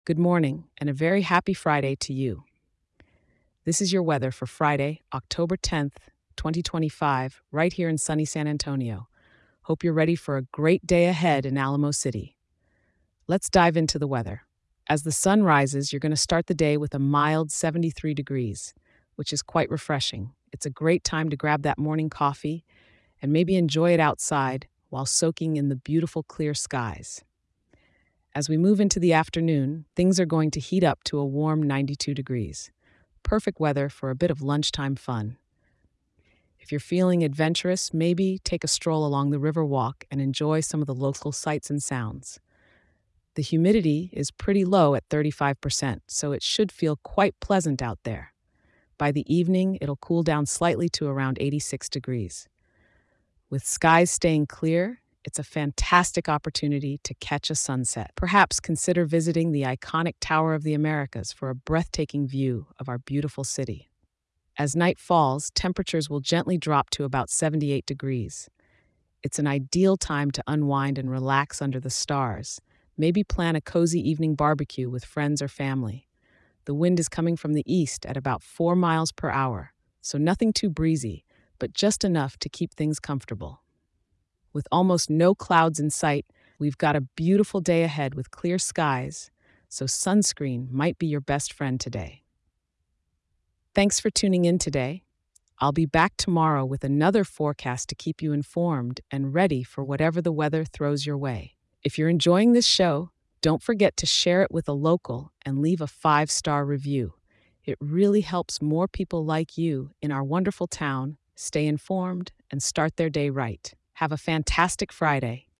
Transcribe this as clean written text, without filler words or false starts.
Good morning, and a very happy Friday to you. This is your weather for Friday, October 10th, 2025, right here in sunny San Antonio. Hope you're ready for a great day ahead in Alamo City. Let's dive into the weather. As the sun rises, you're going to start the day with a mild 73 degrees, which is quite refreshing. It's a great time to grab that morning coffee and maybe enjoy it outside while soaking in the beautiful clear skies. As we move into the afternoon, things are going to heat up to a warm 92 degrees. Perfect weather for a bit of lunchtime fun. If you're feeling adventurous, maybe take a stroll along the river walk and enjoy some of the local sights and sounds. The humidity is pretty low at 35%, so it should feel quite pleasant out there. By the evening, it'll cool down slightly to around 86 degrees. With skies staying clear, it's a fantastic opportunity to catch a sunset. Perhaps consider visiting the iconic Tower of the Americas for a breathtaking view of our beautiful city. As night falls, temperatures will gently drop to about 78 degrees. It's an ideal time to unwind and relax under the stars. Maybe plan a cozy evening barbecue with friends or family. The wind is coming from the east at about 4 miles per hour, so nothing too breezy, but just enough to keep things comfortable. With almost no clouds in sight, we've got a beautiful day ahead with clear skies, so sunscreen might be your best friend today. Thanks for tuning in today. I'll be back tomorrow with another forecast to keep you informed and ready for whatever the weather throws your way. If you're enjoying this show, don't forget to share it with a local and leave a 5-star review. It really helps more people like you in our wonderful town stay informed and start their day right. Have a fantastic Friday.